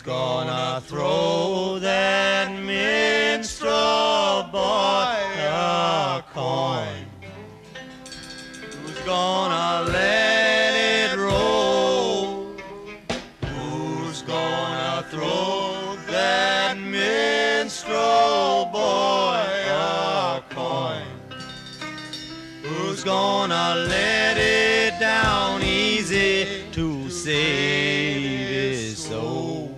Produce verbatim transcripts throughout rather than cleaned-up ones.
gonna throw that minstrel boy a coin? Who's gonna let it roll? Who's gonna throw that minstrel boy a coin? Who's gonna let it down easy to save his soul?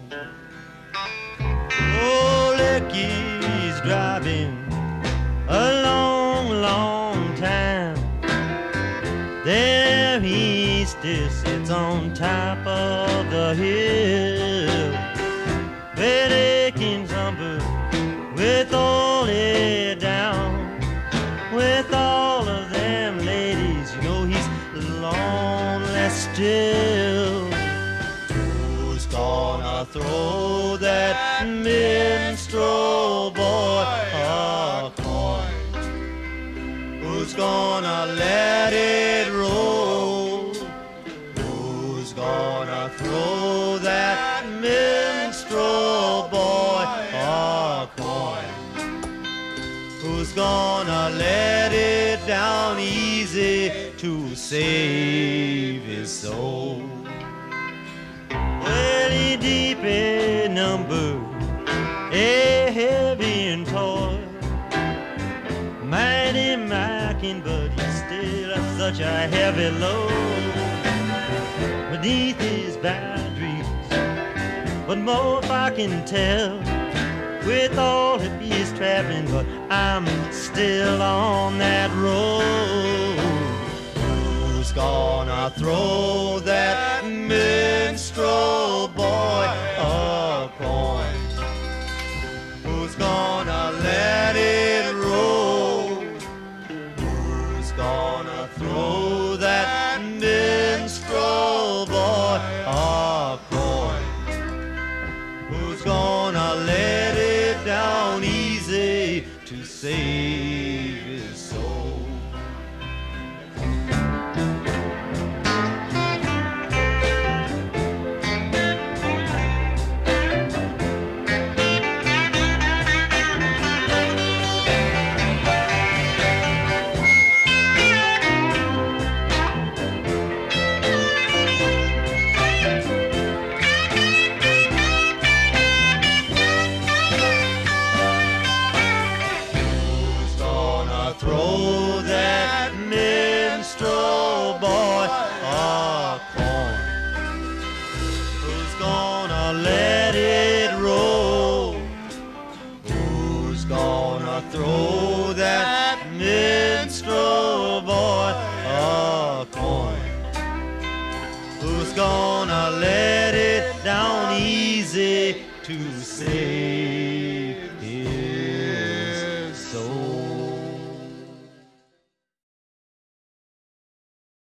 Oh, Lecky's driving a long, long time. There he still sits on top of the hill, where they can summer with all it down, with all of them ladies. You know he's lonely still. Who's gonna throw that minstrel boy a coin? Who's gonna let it roll? Who's gonna throw that minstrel boy a coin? Who's gonna let it down easy to save his soul? Well, he deep in number, a heavy in toil, mighty Micing, but he's still such a heavy load beneath his boundaries. But more if I can tell, with all of his traveling, but I'm still on that road. Who's gonna throw that minstrel boy a coin? Who's gonna let it roll? Who's gonna throw that minstrel boy a coin? Who's gonna let it down easy to save his soul? Throw that minstrel boy a coin? Who's gonna let it roll? Who's gonna throw that minstrel boy a coin? Who's gonna let it down easy to save